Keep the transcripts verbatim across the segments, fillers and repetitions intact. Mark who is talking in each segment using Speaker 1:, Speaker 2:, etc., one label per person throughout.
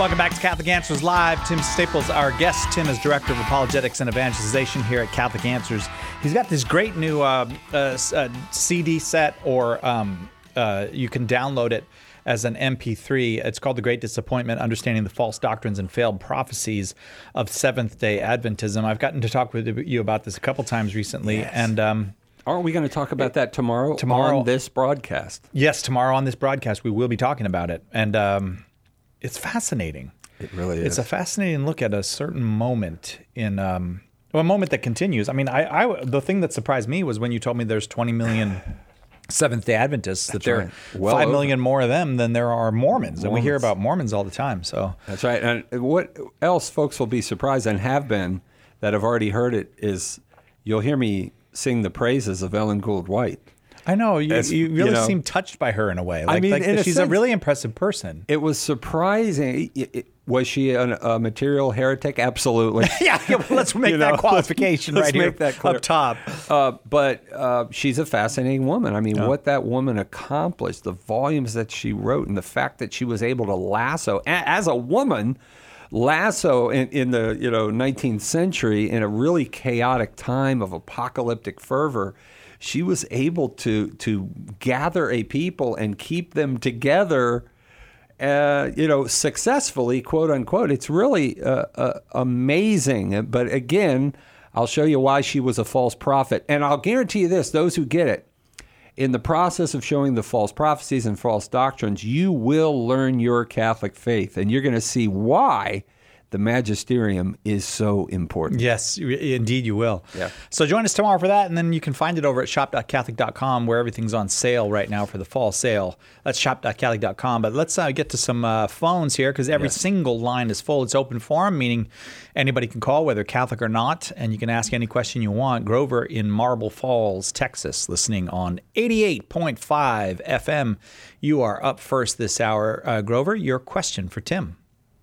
Speaker 1: Welcome back to Catholic Answers Live. Tim Staples, our guest. Tim is Director of Apologetics and Evangelization here at Catholic Answers. He's got this great new uh, uh, uh, C D set, or um, uh, you can download it as an M P three. It's called The Great Disappointment, Understanding the False Doctrines and Failed Prophecies of Seventh-day Adventism. I've gotten to talk with you about this a couple times recently.
Speaker 2: Yes.
Speaker 1: and um,
Speaker 2: Aren't we going to talk about that tomorrow,
Speaker 1: tomorrow
Speaker 2: on this broadcast?
Speaker 1: Yes, tomorrow on this broadcast, we will be talking about it. And um, it's fascinating.
Speaker 2: It really is.
Speaker 1: It's a fascinating look at a certain moment in um, well, a moment that continues. I mean, I, I the thing that surprised me was when you told me there's twenty million Seventh-day Adventists, that
Speaker 2: That's
Speaker 1: there
Speaker 2: right.
Speaker 1: are
Speaker 2: Well
Speaker 1: five
Speaker 2: over.
Speaker 1: million more of them than there are Mormons. And we hear
Speaker 2: Mormons.
Speaker 1: about Mormons all the time. So
Speaker 2: That's right. And what else folks will be surprised, and have been, that have already heard it, is you'll hear me sing the praises of Ellen Gould White.
Speaker 1: I know, you,
Speaker 2: As,
Speaker 1: you really
Speaker 2: you know,
Speaker 1: seem touched by her in a way. Like,
Speaker 2: I mean,
Speaker 1: like
Speaker 2: in a
Speaker 1: she's a
Speaker 2: sense-
Speaker 1: really impressive person.
Speaker 2: It was surprising. It- it- was she an, a material heretic? Absolutely.
Speaker 1: yeah, yeah, well, let's make
Speaker 2: You
Speaker 1: that
Speaker 2: know,
Speaker 1: qualification
Speaker 2: let's
Speaker 1: right
Speaker 2: make
Speaker 1: here
Speaker 2: that clear.
Speaker 1: up top.
Speaker 2: Uh, but uh, she's a fascinating woman. I mean, what that woman accomplished, the volumes that she wrote, and the fact that she was able to lasso, a- as a woman, lasso in, in the you know nineteenth century, in a really chaotic time of apocalyptic fervor, she was able to to gather a people and keep them together. Uh, you know, successfully, quote unquote. It's really uh, uh, amazing. But again, I'll show you why she was a false prophet. And I'll guarantee you this, those who get it, in the process of showing the false prophecies and false doctrines, you will learn your Catholic faith. And you're going to see why the magisterium is so important.
Speaker 1: Yes, you- indeed you will.
Speaker 2: Yeah.
Speaker 1: So join us tomorrow for that, and then you can find it over at shop dot catholic dot com, where everything's on sale right now for the fall sale. That's shop dot catholic dot com. But let's uh, get to some uh, phones here, because every
Speaker 2: Yes.
Speaker 1: single line is full. It's open forum, meaning anybody can call, whether Catholic or not, and you can ask any question you want. Grover in Marble Falls, Texas, listening on eighty-eight point five F M. You are up first this hour. Uh, Grover, your question for Tim.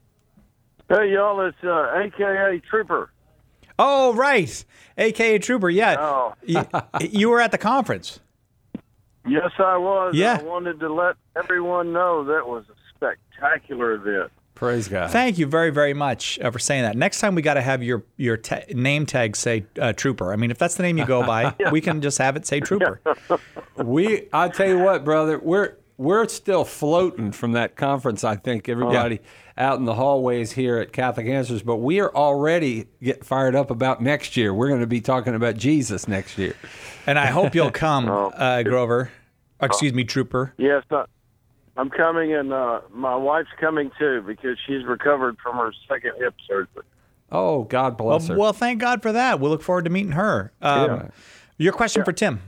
Speaker 3: Hey, y'all, it's uh, A K A Trooper.
Speaker 1: Oh, right. A K A Trooper, yeah.
Speaker 3: Oh.
Speaker 1: you, you were at the conference.
Speaker 3: Yes, I was.
Speaker 1: Yeah.
Speaker 3: I wanted to let everyone know that was a spectacular event.
Speaker 2: Praise God.
Speaker 1: Thank you very, very much uh, for saying that. Next time we got to have your your ta- name tag say uh, Trooper. I mean, if that's the name you go by, we can just have it say Trooper.
Speaker 2: We, I'll tell you what, brother, we're we're still floating from that conference. I think everybody out in the hallways here at Catholic Answers, but we are already get fired up about next year. We're going to be talking about Jesus next year.
Speaker 1: And I hope you'll come, uh, Grover. Excuse me, Trooper.
Speaker 3: Yes, uh, I'm coming, and uh, my wife's coming too because she's recovered from her second hip surgery.
Speaker 2: Oh, God
Speaker 1: Well,
Speaker 2: bless her.
Speaker 1: well, thank God for that. We'll look forward to meeting her. Um,
Speaker 3: Yeah.
Speaker 1: Your question for Tim.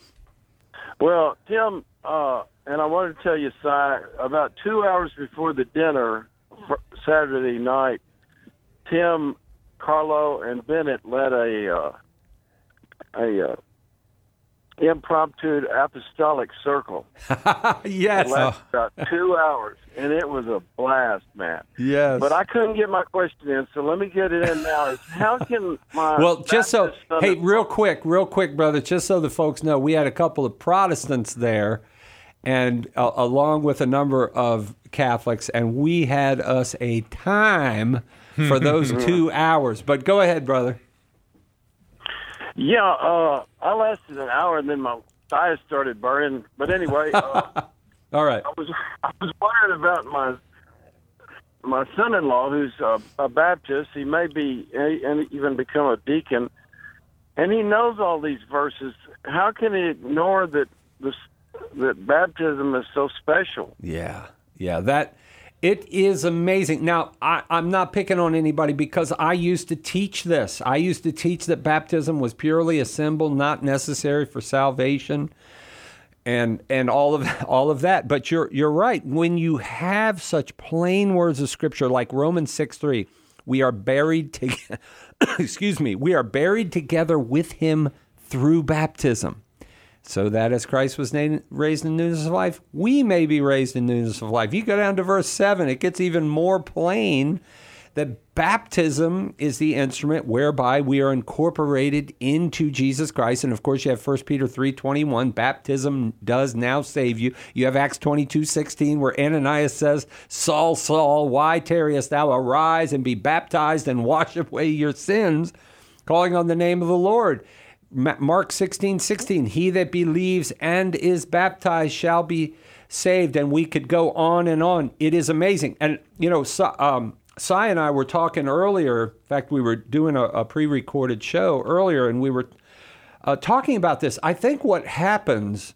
Speaker 3: Well, Tim, uh, and I wanted to tell you, Si, about two hours before the dinner fr- Saturday night, Tim, Carlo, and Bennett led a uh, a uh, impromptu apostolic circle.
Speaker 2: yes.
Speaker 3: It lasted about two hours, and it was a blast, man.
Speaker 2: Yes.
Speaker 3: But I couldn't get my question in, so let me get it in now. Is how can my
Speaker 2: Well, just so,
Speaker 3: Baptist son-
Speaker 2: hey, real quick, real quick, brother, just so the folks know, we had a couple of Protestants there, and uh, along with a number of Catholics, and we had us a time for those two hours. But go ahead, brother.
Speaker 3: Yeah, uh, I lasted an hour, and then my thighs started burning. But anyway, uh,
Speaker 2: All right.
Speaker 3: I was I was wondering about my my son-in-law, who's a, a Baptist. He may be and even become a deacon, and he knows all these verses. How can he ignore that this that baptism is so special?
Speaker 2: Yeah, yeah, that it is amazing. Now, I, I'm not picking on anybody because I used to teach this. I used to teach that baptism was purely a symbol, not necessary for salvation, and and all of all of that. But you're you're right. When you have such plain words of Scripture like Romans six three, we are buried together. excuse me, we are buried together with Him through baptism, so that as Christ was na- raised in newness of life, we may be raised in newness of life. You go down to verse seven, it gets even more plain that baptism is the instrument whereby we are incorporated into Jesus Christ. And of course, you have First Peter three twenty-one, baptism does now save you. You have Acts twenty-two sixteen, where Ananias says, Saul, Saul, why tarriest thou? Arise and be baptized and wash away your sins, calling on the name of the Lord. Mark sixteen sixteen, he that believes and is baptized shall be saved. And we could go on and on. It is amazing. And, you know, so, um, Cy and I were talking earlier. In fact, we were doing a, a pre-recorded show earlier, and we were uh, talking about this. I think what happens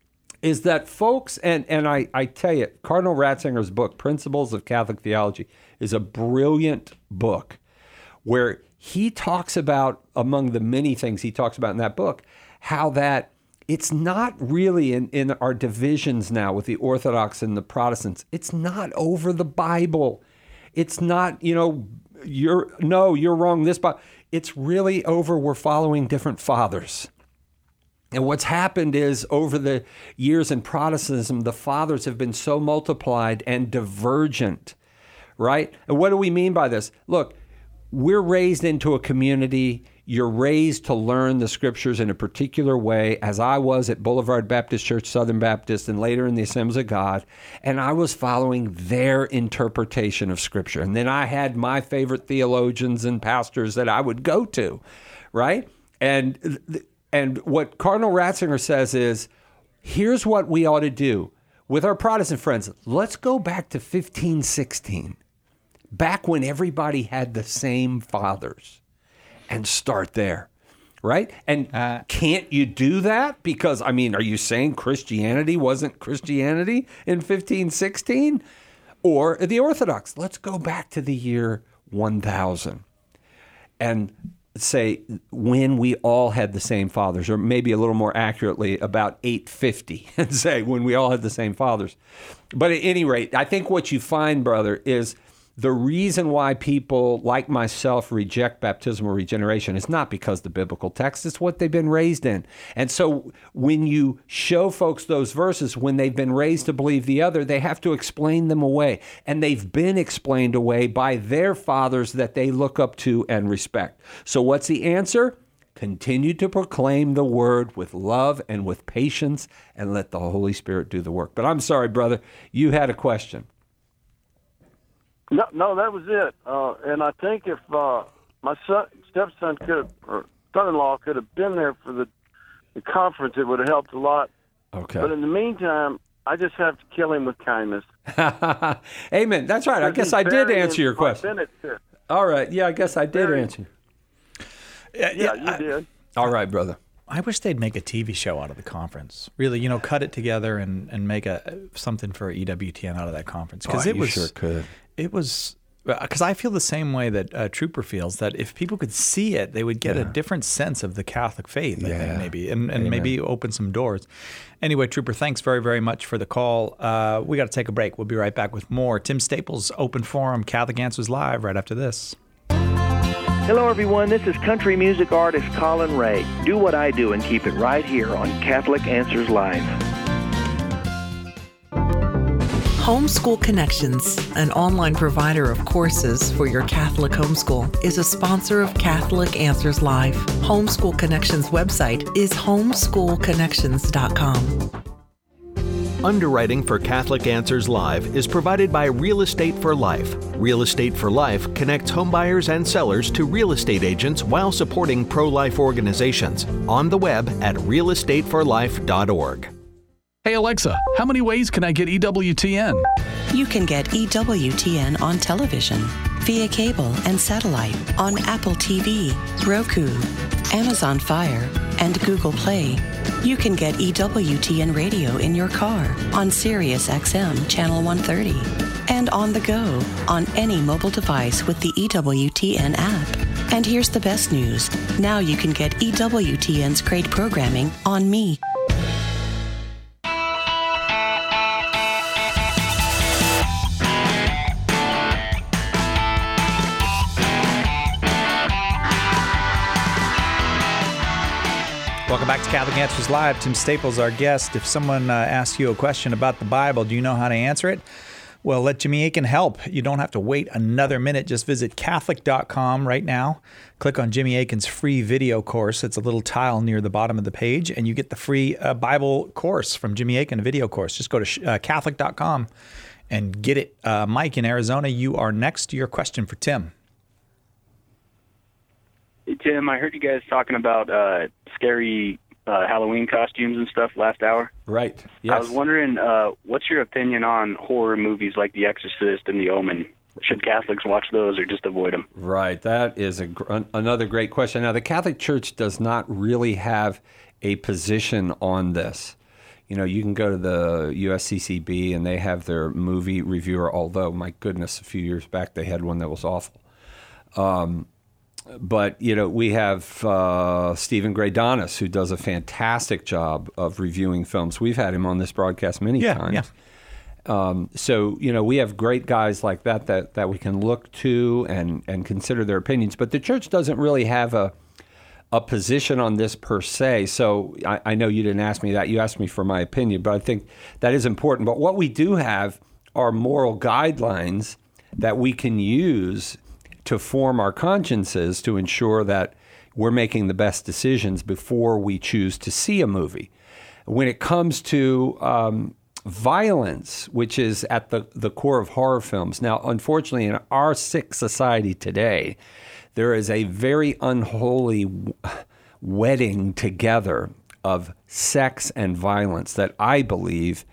Speaker 2: is that folks, and, and I, I tell you, Cardinal Ratzinger's book, Principles of Catholic Theology, is a brilliant book where he talks about, among the many things he talks about in that book, how that it's not really in, in our divisions now with the Orthodox and the Protestants. It's not over the Bible. It's not, you know, you're, no, you're wrong, this Bible. It's really over we're following different fathers. And what's happened is over the years in Protestantism, the fathers have been so multiplied and divergent, right? And what do we mean by this? Look, we're raised into a community. You're raised to learn the scriptures in a particular way, as I was at Boulevard Baptist Church, Southern Baptist, and later in the Assemblies of God. And I was following their interpretation of scripture. And then I had my favorite theologians and pastors that I would go to, right? And, and what Cardinal Ratzinger says is, here's what we ought to do with our Protestant friends. Let's go back to fifteen sixteen. Back when everybody had the same fathers, and start there, right? And uh, can't you do that? Because, I mean, are you saying Christianity wasn't Christianity in fifteen sixteen? Or the Orthodox, let's go back to the year one thousand and say when we all had the same fathers, or maybe a little more accurately, about eight fifty, and say when we all had the same fathers. But at any rate, I think what you find, brother, is the reason why people like myself reject baptismal regeneration is not because the biblical text, it's what they've been raised in. And so when you show folks those verses, when they've been raised to believe the other, they have to explain them away. And they've been explained away by their fathers that they look up to and respect. So what's the answer? Continue to proclaim the word with love and with patience, and let the Holy Spirit do the work. But I'm sorry, brother, you had a question.
Speaker 3: No, no, that was it. Uh, and I think if uh, my son, stepson could have, or son-in-law could have been there for the, the conference, it would have helped a lot.
Speaker 2: Okay.
Speaker 3: But in the meantime, I just have to kill him with kindness.
Speaker 2: Amen. That's right. I guess I did answer your question. All right. Yeah, I guess I did answer.
Speaker 3: Yeah, yeah, you I, did.
Speaker 2: All right, brother.
Speaker 1: I wish they'd make a T V show out of the conference. Really, you know, cut it together and, and make a something for E W T N out of that conference.
Speaker 2: Because
Speaker 1: oh,
Speaker 2: it
Speaker 1: was
Speaker 2: sure could.
Speaker 1: It was because I feel the same way that uh, Trooper feels, that if people could see it, they would get yeah. a different sense of the Catholic faith, I yeah. think, maybe, and, and maybe open some doors. Anyway, Trooper, thanks very, very much for the call. Uh, we got to take a break. We'll be right back with more Tim Staples Open Forum Catholic Answers Live right after this.
Speaker 4: Hello, everyone. This is country music artist Colin Ray. Do what I do and keep it right here on Catholic Answers Live.
Speaker 5: Homeschool Connections, an online provider of courses for your Catholic homeschool, is a sponsor of Catholic Answers Live. Homeschool Connections website is homeschool connections dot com.
Speaker 6: Underwriting for Catholic Answers Live is provided by Real Estate for Life. Real Estate for Life connects homebuyers and sellers to real estate agents while supporting pro-life organizations. On the web at real estate for life dot org.
Speaker 7: Hey Alexa, how many ways can I get E W T N?
Speaker 8: You can get E W T N on television, via cable and satellite, on Apple T V, Roku, Amazon Fire, and Google Play. You can get E W T N radio in your car on Sirius X M Channel one thirty, and on the go on any mobile device with the E W T N app. And here's the best news. Now you can get E W T N's great programming on Me.
Speaker 1: Welcome back to Catholic Answers Live. Tim Staples, our guest. If someone uh, asks you a question about the Bible, do you know how to answer it? Well, let Jimmy Akin help. You don't have to wait another minute. Just visit Catholic dot com right now. Click on Jimmy Akin's free video course. It's a little tile near the bottom of the page, and you get the free uh, Bible course from Jimmy Akin, a video course. Just go to uh, Catholic dot com and get it. Uh, Mike in Arizona, you are next to your question for Tim.
Speaker 9: Hey, Tim, I heard you guys talking about uh, scary uh, Halloween costumes and stuff last hour.
Speaker 2: Right. Yes.
Speaker 9: I was wondering, uh, what's your opinion on horror movies like The Exorcist and The Omen? Should Catholics watch those or just avoid them?
Speaker 2: Right. That is a, another great question. Now, the Catholic Church does not really have a position on this. You know, you can go to the U S C C B and they have their movie reviewer, although, my goodness, a few years back they had one that was awful. Um, but, you know, we have uh, Stephen Graydonis, who does a fantastic job of reviewing films. We've had him on this broadcast many
Speaker 1: yeah,
Speaker 2: times.
Speaker 1: Yeah.
Speaker 2: Um, so, you know, we have great guys like that, that that we can look to and, and consider their opinions. But the church doesn't really have a a position on this per se. So I, I know you didn't ask me that. You asked me for my opinion, but I think that is important. But what we do have are moral guidelines that we can use to form our consciences to ensure that we're making the best decisions before we choose to see a movie. When it comes to um, violence, which is at the, the core of horror films. Now, unfortunately, in our sick society today, there is a very unholy wedding together of sex and violence that I believe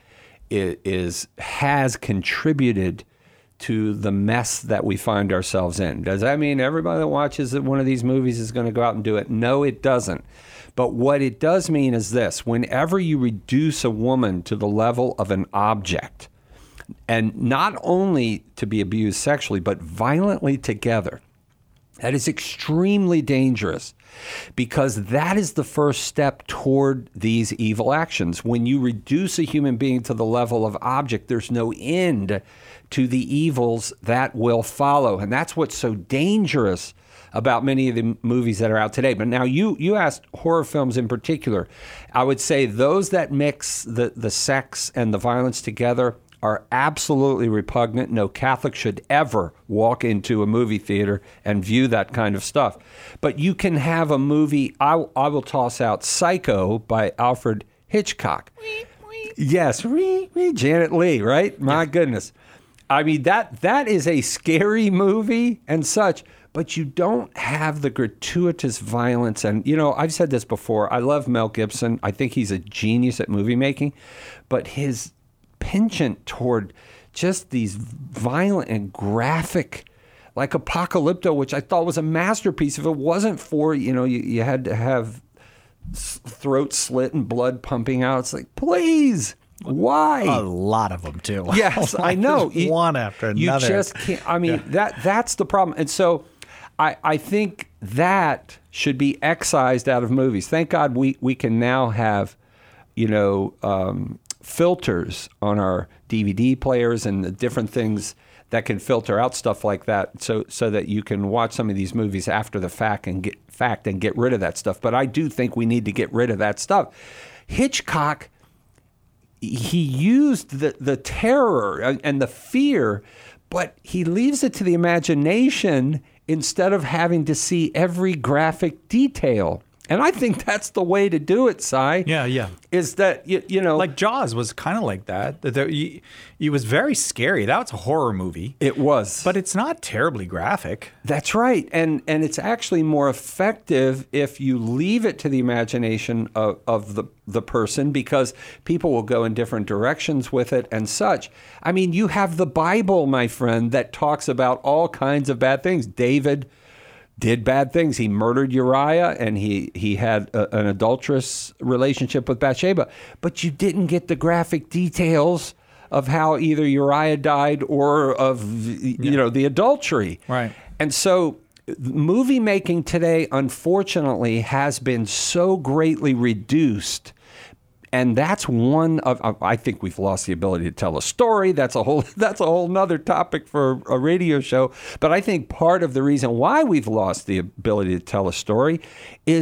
Speaker 2: is has contributed to the mess that we find ourselves in. Does that mean everybody that watches one of these movies is going to go out and do it? No, it doesn't. But what it does mean is this: whenever you reduce a woman to the level of an object, and not only to be abused sexually, but violently together, that is extremely dangerous, because that is the first step toward these evil actions. When you reduce a human being to the level of object, there's no end to the evils that will follow. And that's what's so dangerous about many of the movies that are out today. But now you you asked horror films in particular. I would say those that mix the, the sex and the violence together are absolutely repugnant. No Catholic should ever walk into a movie theater and view that kind of stuff. But you can have a movie, I, I will toss out Psycho by Alfred Hitchcock. Yes, Janet Leigh, right? My goodness. I mean, that that is a scary movie and such, but you don't have the gratuitous violence. And, you know, I've said this before. I love Mel Gibson. I think he's a genius at movie making, but his penchant toward just these violent and graphic, like Apocalypto, which I thought was a masterpiece. If it wasn't for, you know, you, you had to have throat slit and blood pumping out, it's like, please. Why?
Speaker 1: A lot of them, too.
Speaker 2: Yes, I know.
Speaker 1: You, one after another.
Speaker 2: You just can't. I mean, yeah. that that's the problem. And so I, I think that should be excised out of movies. Thank God we, we can now have, you know, um, filters on our D V D players and the different things that can filter out stuff like that, so so that you can watch some of these movies after the fact and get fact and get rid of that stuff. But I do think we need to get rid of that stuff. Hitchcock, he used the, the terror and the fear, but he leaves it to the imagination instead of having to see every graphic detail. And I think that's the way to do it, Si.
Speaker 1: Yeah, yeah.
Speaker 2: Is that, you, you know...
Speaker 1: Like Jaws was kind of like that. That there, you, it was very scary. That was a horror movie.
Speaker 2: It was.
Speaker 1: But it's not terribly graphic.
Speaker 2: That's right. And and it's actually more effective if you leave it to the imagination of, of the, the person, because people will go in different directions with it and such. I mean, you have the Bible, my friend, that talks about all kinds of bad things. David did bad things. He murdered Uriah, and he, he had a, an adulterous relationship with Bathsheba. But you didn't get the graphic details of how either Uriah died or of, you yeah. know, the adultery.
Speaker 1: Right.
Speaker 2: And so movie making today, unfortunately, has been so greatly reduced. And that's one of, I think we've lost the ability to tell a story. That's a whole, that's a whole nother topic for a radio show. But I think part of the reason why we've lost the ability to tell a story is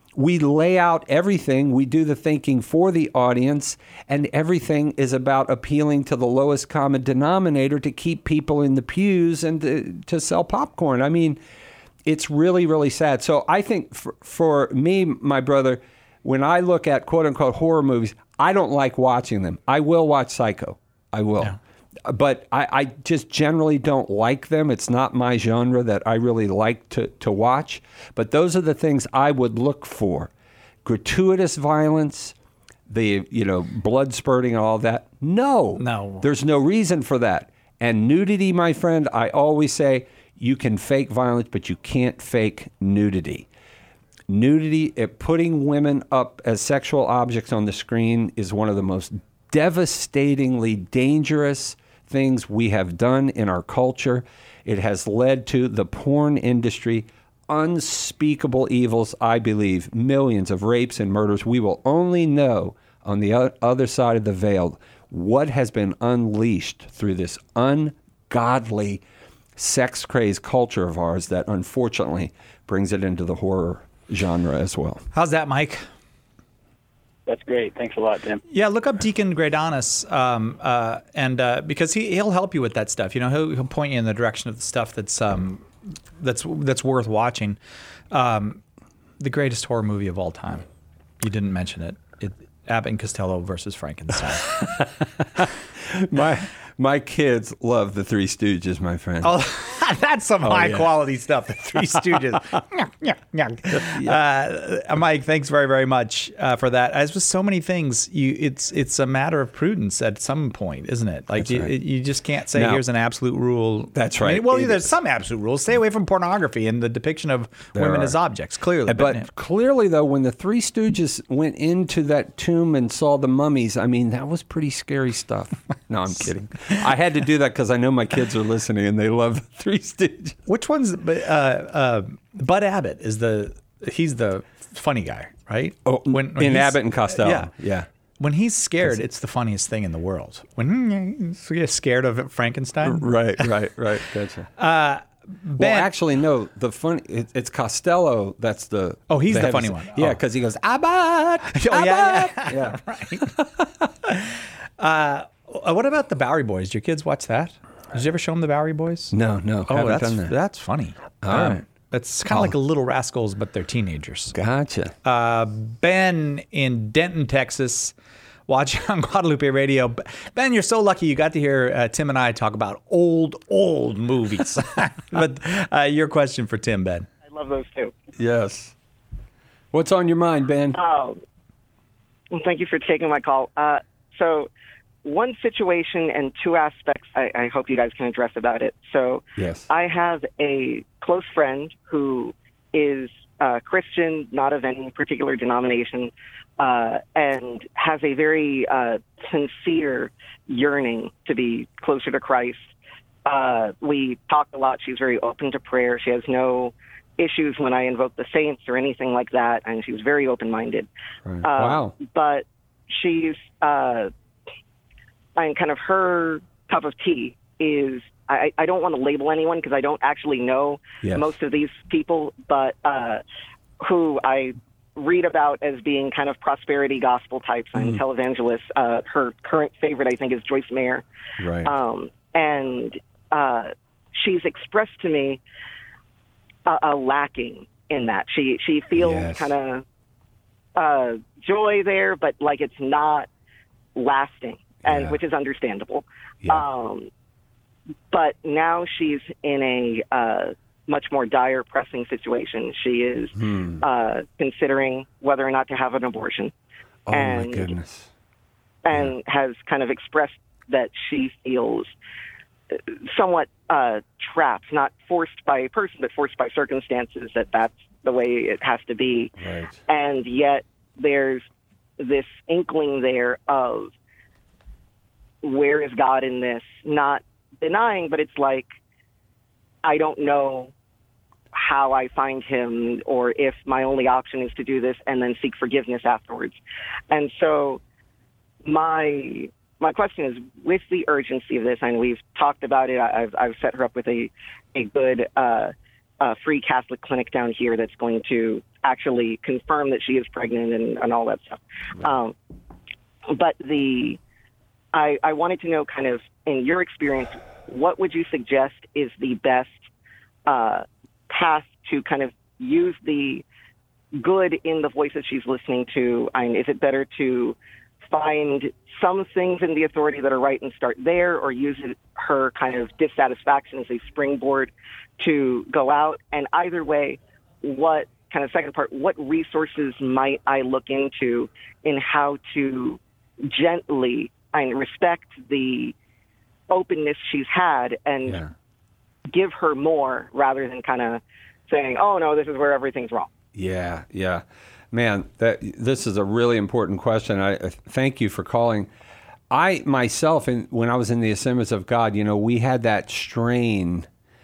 Speaker 2: we lay out everything. We do the thinking for the audience, and everything is about appealing to the lowest common denominator to keep people in the pews and to, to sell popcorn. I mean, it's really, really sad. So I think for, for me, my brother, when I look at quote-unquote horror movies, I don't like watching them. I will watch Psycho. I will. Yeah. But I, I just generally don't like them. It's not my genre that I really like to, to watch. But those are the things I would look for. Gratuitous violence, the, you know, blood spurting and all that. No.
Speaker 1: No.
Speaker 2: There's no reason for that. And nudity, my friend, I always say you can fake violence, but you can't fake nudity. Nudity, uh, putting women up as sexual objects on the screen is one of the most devastatingly dangerous things we have done in our culture. It has led to the porn industry unspeakable evils, I believe, millions of rapes and murders. We will only know on the other side of the veil what has been unleashed through this ungodly sex-crazed culture of ours that unfortunately brings it into the horror genre as well.
Speaker 1: How's that, Mike?
Speaker 9: That's great. Thanks a lot, Tim.
Speaker 1: Yeah, look up Deacon Gradanis, um, uh, and uh, because he he'll help you with that stuff. You know, he'll, he'll point you in the direction of the stuff that's um, that's that's worth watching. Um, the greatest horror movie of all time. You didn't mention it. it Abbott and Costello versus Frankenstein.
Speaker 2: my my kids love the Three Stooges, my friend.
Speaker 1: Oh, that's some
Speaker 2: oh,
Speaker 1: high
Speaker 2: yeah.
Speaker 1: quality stuff. The Three Stooges. uh, Mike, thanks very very much uh, for that. As with so many things, you it's it's a matter of prudence at some point, isn't it? Like
Speaker 2: that's
Speaker 1: you,
Speaker 2: right.
Speaker 1: you just can't say
Speaker 2: now,
Speaker 1: here's an absolute rule.
Speaker 2: That's
Speaker 1: I
Speaker 2: right.
Speaker 1: mean, well,
Speaker 2: it
Speaker 1: there's
Speaker 2: is.
Speaker 1: some absolute rules. Stay away from pornography and the depiction of
Speaker 2: There
Speaker 1: women
Speaker 2: are.
Speaker 1: as objects. Clearly,
Speaker 2: But,
Speaker 1: but
Speaker 2: clearly, though, when the Three Stooges went into that tomb and saw the mummies, I mean, that was pretty scary stuff. No, I'm kidding. I had to do that because I know my kids are listening and they love the Three Stooges.
Speaker 1: Which one's uh, uh, Bud Abbott is the he's the funny guy, right?
Speaker 2: Oh,
Speaker 1: when, when
Speaker 2: in
Speaker 1: he's-
Speaker 2: Abbott and Costello.
Speaker 1: Yeah,
Speaker 2: yeah.
Speaker 1: When he's scared, it's the funniest thing in the world. When he's scared of Frankenstein,
Speaker 2: Right, right, right. Gotcha.
Speaker 1: Uh,
Speaker 2: well,
Speaker 1: Ben,
Speaker 2: actually, no. The funny it, it's Costello. That's the
Speaker 1: Oh, he's the
Speaker 2: heavy-
Speaker 1: funny one.
Speaker 2: Yeah,
Speaker 1: Oh.
Speaker 2: because he goes Abbott.
Speaker 1: Oh, yeah,
Speaker 2: Abbott!
Speaker 1: yeah. right. uh, what about the Bowery Boys? Do your kids watch that? Did you ever show them the Bowery Boys?
Speaker 2: No, no.
Speaker 1: Oh,
Speaker 2: haven't
Speaker 1: that's
Speaker 2: done that.
Speaker 1: that's funny.
Speaker 2: All
Speaker 1: Um,
Speaker 2: right.
Speaker 1: It's kind of
Speaker 2: Oh.
Speaker 1: like a Little Rascals, but they're teenagers.
Speaker 2: Gotcha.
Speaker 1: Uh, Ben in Denton, Texas, watching on Guadalupe Radio. Ben, you're so lucky you got to hear uh, Tim and I talk about old, old movies. But uh, your question for Tim, Ben.
Speaker 10: I love those too.
Speaker 2: Yes. What's on your mind, Ben?
Speaker 10: Oh, well, thank you for taking my call. Uh, so, one situation and two aspects I, I hope you guys can address about it. So,
Speaker 2: Yes.
Speaker 10: I have a close friend who is uh, Christian, not of any particular denomination, uh, and has a very uh, sincere yearning to be closer to Christ. Uh, we talk a lot. She's very open to prayer. She has no issues when I invoke the saints or anything like that, and she's very open-minded.
Speaker 2: Right.
Speaker 10: Uh,
Speaker 2: Wow.
Speaker 10: But she's, uh, I mean, kind of her cup of tea is, I, I don't want to label anyone because I don't actually know
Speaker 2: Yes.
Speaker 10: most of these people, but uh, who I read about as being kind of prosperity gospel types and
Speaker 2: Mm.
Speaker 10: televangelists. Uh, her current favorite, I think, is Joyce Meyer.
Speaker 2: Right.
Speaker 10: Um, and uh, she's expressed to me a, a lacking in that. She she feels
Speaker 2: Yes.
Speaker 10: kind of uh, joy there, but like it's not lasting, and
Speaker 2: Yeah.
Speaker 10: which is understandable.
Speaker 2: Yeah.
Speaker 10: Um, but now she's in a uh, much more dire, pressing situation. She is
Speaker 2: Hmm.
Speaker 10: uh, considering whether or not to have an abortion,
Speaker 2: Oh, my
Speaker 10: and
Speaker 2: goodness.
Speaker 10: and has kind of expressed that she feels somewhat uh, trapped, not forced by a person, but forced by circumstances, that that's the way it has to be.
Speaker 2: Right.
Speaker 10: And yet there's this inkling there of where is God in this? Not denying, but it's like, I don't know how I find him, or if my only option is to do this and then seek forgiveness afterwards. And so my my question is, with the urgency of this, and we've talked about it, I've, I've set her up with a, a good uh, uh, free Catholic clinic down here that's going to actually confirm that she is pregnant and, and all that stuff. Um, but the I, I wanted to know, kind of, in your experience, what would you suggest is the best uh, path to kind of use the good in the voices she's listening to? I mean, is it better to find some things in the authority that are right and start there, or use it, her kind of dissatisfaction as a springboard to go out? And either way, what kind of second part, what resources might I look into in how to gently and respect the openness she's had and
Speaker 2: Yeah.
Speaker 10: give her more, rather than kind of saying, oh, no, this is where everything's wrong?
Speaker 2: Yeah, yeah. Man, that this is a really important question. I uh, thank you for calling. I myself, in, when I was in the Assemblies of God, you know, we had that strain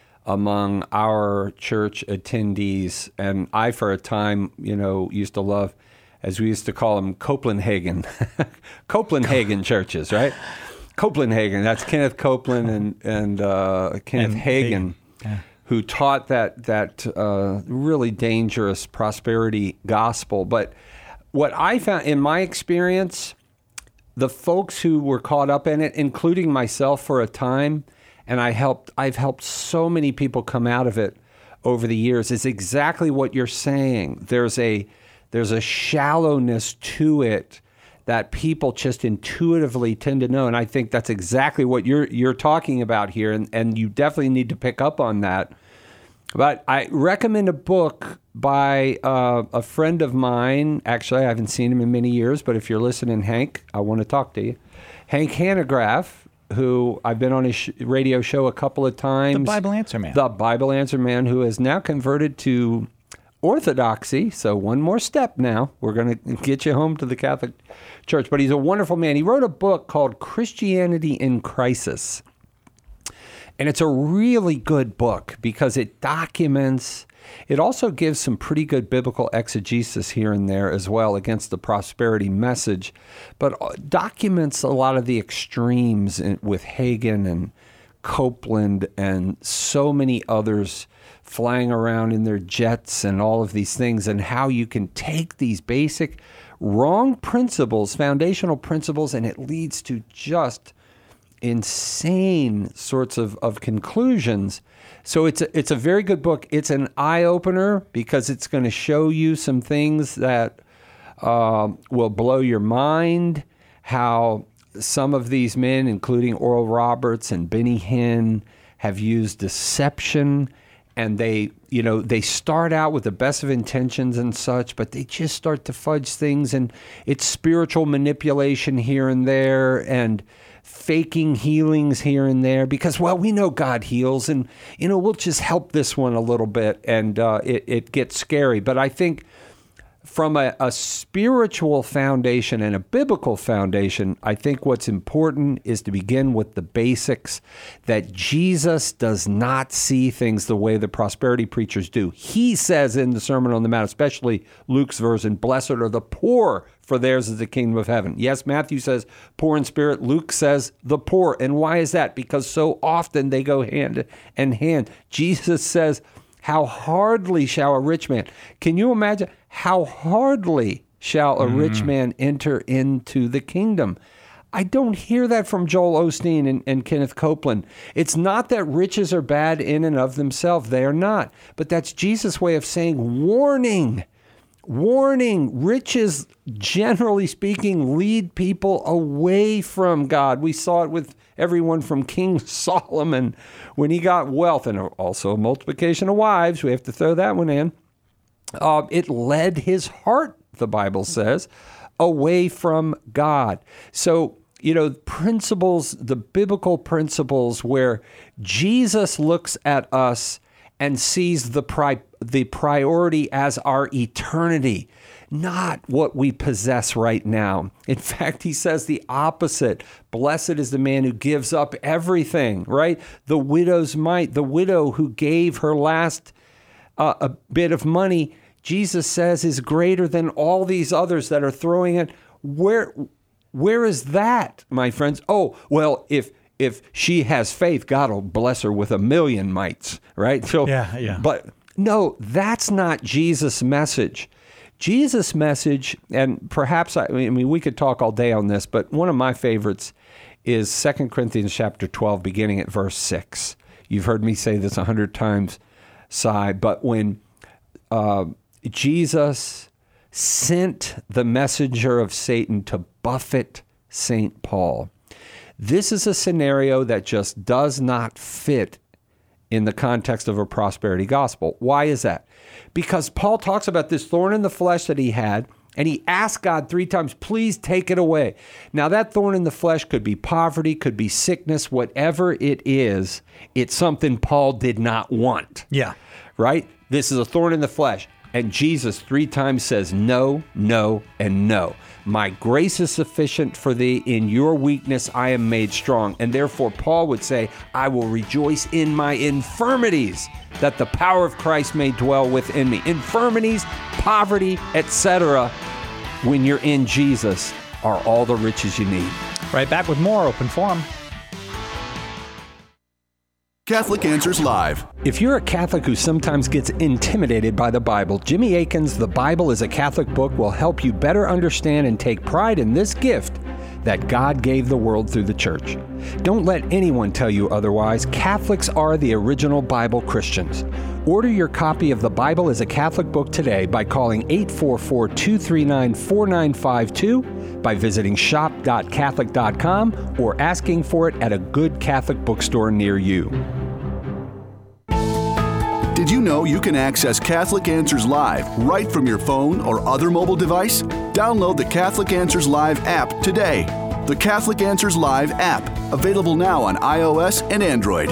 Speaker 2: among our church attendees, and I, for a time, you know, used to love, as we used to call them, Copelandhagen, Copelandhagen churches, right? Copelandhagen. That's Kenneth Copeland and and uh, Kenneth
Speaker 1: And
Speaker 2: Hagin.
Speaker 1: Hagin. Yeah.
Speaker 2: Who taught that that uh, really dangerous prosperity gospel. But what I found in my experience, the folks who were caught up in it, including myself for a time, and I helped, I've helped so many people come out of it over the years, is exactly what you're saying. There's a there's a shallowness to it that people just intuitively tend to know. And I think that's exactly what you're you're talking about here, and, and you definitely need to pick up on that. But I recommend a book by uh, a friend of mine. Actually, I haven't seen him in many years, but if you're listening, Hank, I want to talk to you. Hank Hanegraaff, who I've been on his sh- radio show a couple of times.
Speaker 1: The Bible Answer Man.
Speaker 2: The Bible Answer Man, who has now converted to Orthodoxy, so one more step now. We're going to get you home to the Catholic Church. But he's a wonderful man. He wrote a book called Christianity in Crisis. And it's a really good book because it documents, it also gives some pretty good biblical exegesis here and there as well against the prosperity message, but documents a lot of the extremes in, with Hagin and Copeland and so many others flying around in their jets and all of these things, and how you can take these basic wrong principles, foundational principles, and it leads to just insane sorts of, of conclusions. So it's a, it's a very good book. It's an eye-opener because it's going to show you some things that uh, will blow your mind, how some of these men, including Oral Roberts and Benny Hinn, have used deception, and they, you know, they start out with the best of intentions and such, but they just start to fudge things, and it's spiritual manipulation here and there, and faking healings here and there because, well, we know God heals, and, you know, we'll just help this one a little bit, and uh, it, it gets scary. But I think from a, a spiritual foundation and a biblical foundation, I think what's important is to begin with the basics, that Jesus does not see things the way the prosperity preachers do. He says in the Sermon on the Mount, especially Luke's version, blessed are the poor, for theirs is the kingdom of heaven. Yes, Matthew says poor in spirit. Luke says the poor. And why is that? Because so often they go hand in hand. Jesus says, how hardly shall a rich man, can you imagine? How hardly shall a mm. rich man enter into the kingdom? I don't hear that from Joel Osteen and, and Kenneth Copeland. It's not that riches are bad in and of themselves. They are not. But that's Jesus' way of saying warning. Warning, riches, generally speaking, lead people away from God. We saw it with everyone from King Solomon when he got wealth, and also multiplication of wives. We have to throw that one in. Uh, it led his heart, the Bible says, away from God. So, you know, principles, the biblical principles where Jesus looks at us and sees the pri- the priority as our eternity, not what we possess right now. In fact, he says the opposite. Blessed is the man who gives up everything, right? The widow's mite, the widow who gave her last uh, a bit of money, Jesus says is greater than all these others that are throwing it. Where, where is that, my friends? Oh, well, if If she has faith, God will bless her with a million mites, right? So,
Speaker 1: yeah, yeah.
Speaker 2: But No, that's not Jesus' message. Jesus' message, and perhaps, I mean, we could talk all day on this, but one of my favorites is Second Corinthians chapter twelve, beginning at verse six. You've heard me say this a hundred times, Si, but when uh, Jesus sent the messenger of Satan to buffet Saint Paul, this is a scenario that just does not fit in the context of a prosperity gospel. Why is that? Because Paul talks about this thorn in the flesh that he had, and he asked God three times, please take it away. Now, that thorn in the flesh could be poverty, could be sickness, whatever it is, it's something Paul did not want.
Speaker 1: Yeah.
Speaker 2: Right? This is a thorn in the flesh. And Jesus three times says, no, no, and no. My grace is sufficient for thee. In your weakness I am made strong. And therefore Paul would say, I will rejoice in my infirmities, that the power of Christ may dwell within me. Infirmities, poverty, et cetera, when you're in Jesus, are all the riches you need.
Speaker 1: Right back with more Open Forum.
Speaker 11: Catholic Answers Live.
Speaker 2: If you're a Catholic who sometimes gets intimidated by the Bible, Jimmy Akin's The Bible is a Catholic Book will help you better understand and take pride in this gift that God gave the world through the church. Don't let anyone tell you otherwise. Catholics are the original Bible Christians. Order your copy of The Bible is a Catholic Book today by calling eight four four, two three nine, four nine five two, by visiting shop dot catholic dot com, or asking for it at a good Catholic bookstore near you.
Speaker 11: Did you know you can access Catholic Answers Live right from your phone or other mobile device? Download the Catholic Answers Live app today. The Catholic Answers Live app, available now on iOS and Android.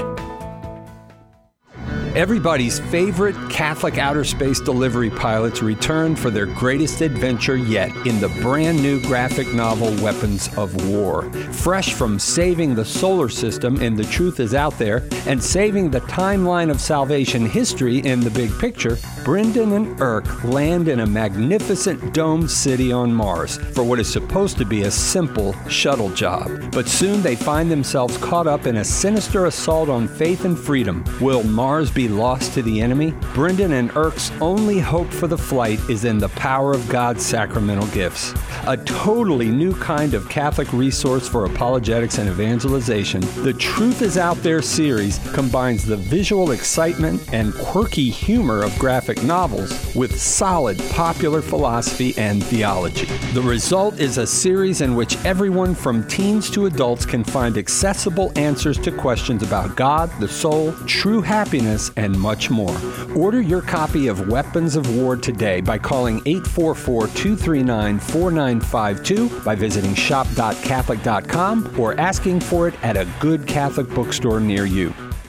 Speaker 2: Everybody's favorite Catholic outer space delivery pilots return for their greatest adventure yet in the brand new graphic novel Weapons of War. Fresh from saving the solar system in The Truth Is Out There and saving the timeline of salvation history in The Big Picture, Brendan and Irk land in a magnificent domed city on Mars for what is supposed to be a simple shuttle job. But soon they find themselves caught up in a sinister assault on faith and freedom. Will Mars be lost to the enemy? Brendan and Irk's only hope for the flight is in the power of God's sacramental gifts. A totally new kind of Catholic resource for apologetics and evangelization, The Truth Is Out There series combines the visual excitement and quirky humor of graphic novels with solid popular philosophy and theology. The result is a series in which everyone from teens to adults can find accessible answers to questions about God, the soul, true happiness, and much more. Order your copy of Weapons of War today by calling eight four four, two three nine, four nine five two, by visiting shop dot catholic dot com, or asking for it at a good Catholic bookstore near you.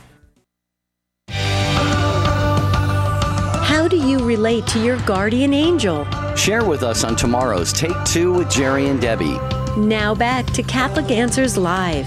Speaker 12: How do you relate to your guardian angel?
Speaker 13: Share with us on tomorrow's Take Two with Jerry and Debbie.
Speaker 12: Now back to Catholic Answers Live.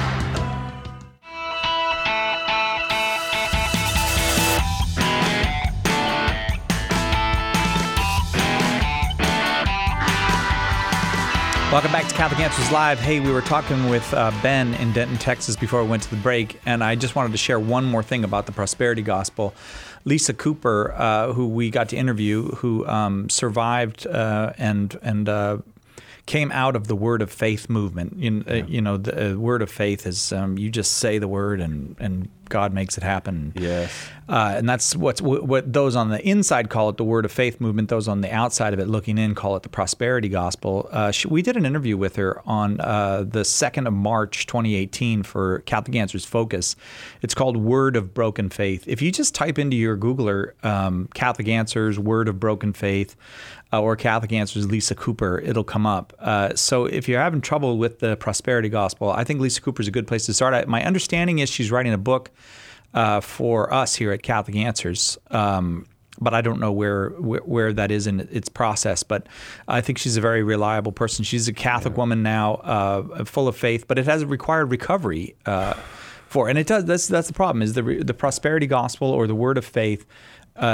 Speaker 1: Welcome back to Catholic Answers Live. Hey, we were talking with uh, Ben in Denton, Texas before we went to the break, and I just wanted to share one more thing about the prosperity gospel. Lisa Cooper, uh, who we got to interview, who um, survived uh, and and uh, came out of the Word of Faith movement. You, uh, you know, the uh, Word of Faith is um, you just say the word and and God makes it happen.
Speaker 2: Yes.
Speaker 1: Uh, and that's what's what those on the inside call it the Word of Faith movement. Those on the outside of it, looking in, call it the prosperity gospel. Uh, she, we did an interview with her on uh, the second of March, twenty eighteen, for Catholic Answers Focus. It's called Word of Broken Faith. If you just type into your Googler um, Catholic Answers, Word of Broken Faith, uh, or Catholic Answers Lisa Cooper, it'll come up. Uh, so if you're having trouble with the prosperity gospel, I think Lisa Cooper is a good place to start. I, my understanding is she's writing a book Uh, for us here at Catholic Answers, um, but I don't know where, where where that is in its process. But I think she's a very reliable person. She's a Catholic yeah. woman now, uh, full of faith, but it has required recovery uh, for, and it does. That's that's the problem. Is the the prosperity gospel or the Word of Faith uh,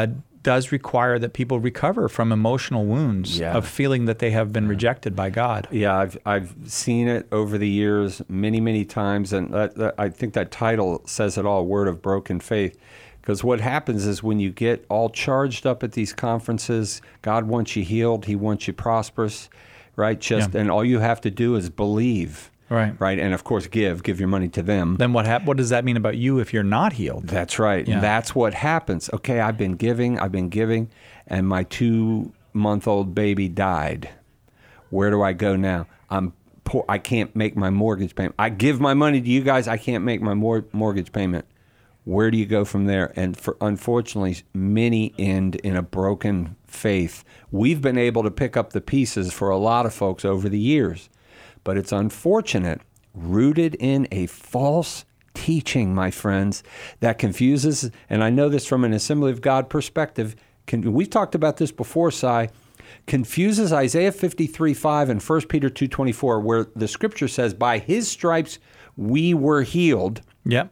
Speaker 1: does require that people recover from emotional wounds
Speaker 2: Yeah.
Speaker 1: of feeling that they have been rejected by God.
Speaker 2: Yeah, I've I've seen it over the years many, many times, and that, that, I think that title says it all, Word of Broken Faith. Because what happens is when you get all charged up at these conferences, God wants you healed, He wants you prosperous, right? Just
Speaker 1: Yeah.
Speaker 2: and all you have to do is believe.
Speaker 1: Right.
Speaker 2: Right. And of course, give, give your money to them.
Speaker 1: Then what hap- what does that mean about you if you're not healed?
Speaker 2: That's right.
Speaker 1: Yeah.
Speaker 2: That's what happens. Okay, I've been giving, I've been giving, and my two-month-old baby died. Where do I go now? I'm poor. I can't make my mortgage payment. I give my money to you guys. I can't make my mor- mortgage payment. Where do you go from there? And for, unfortunately, many end in a broken faith. We've been able to pick up the pieces for a lot of folks over the years. But it's unfortunate, rooted in a false teaching, my friends, that confuses, and I know this from an Assembly of God perspective, can, we've talked about this before, Si, confuses Isaiah fifty-three five and First Peter two twenty-four, where the scripture says, by His stripes we were healed.
Speaker 1: Yep.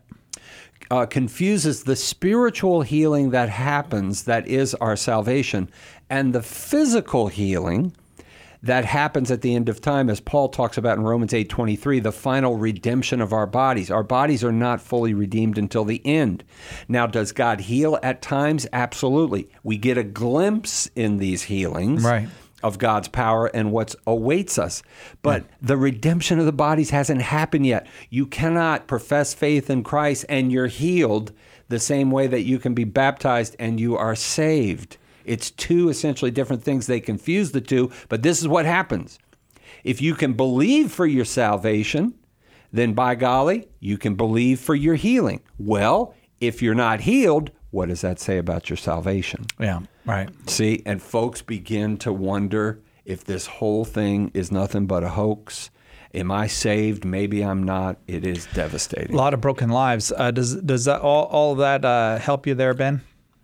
Speaker 2: Uh, confuses the spiritual healing that happens, that is our salvation, and the physical healing that happens at the end of time, as Paul talks about in Romans eight twenty-three, the final redemption of our bodies. Our bodies are not fully redeemed until the end. Now, does God heal at times? Absolutely. We get a glimpse in these healings
Speaker 1: Right.
Speaker 2: of God's power and what awaits us. But yeah. the redemption of the bodies hasn't happened yet. You cannot profess faith in Christ and you're healed the same way that you can be baptized and you are saved. It's two essentially different things. They confuse the two, but this is what happens. If you can believe for your salvation, then by golly, you can believe for your healing. Well, if you're not healed, what does that say about your salvation?
Speaker 1: Yeah, right.
Speaker 2: See, and folks begin to wonder if this whole thing is nothing but a hoax. Am I saved? Maybe I'm not. It is devastating.
Speaker 1: A lot of broken lives. Uh, does does that all all of that uh, help you there, Ben?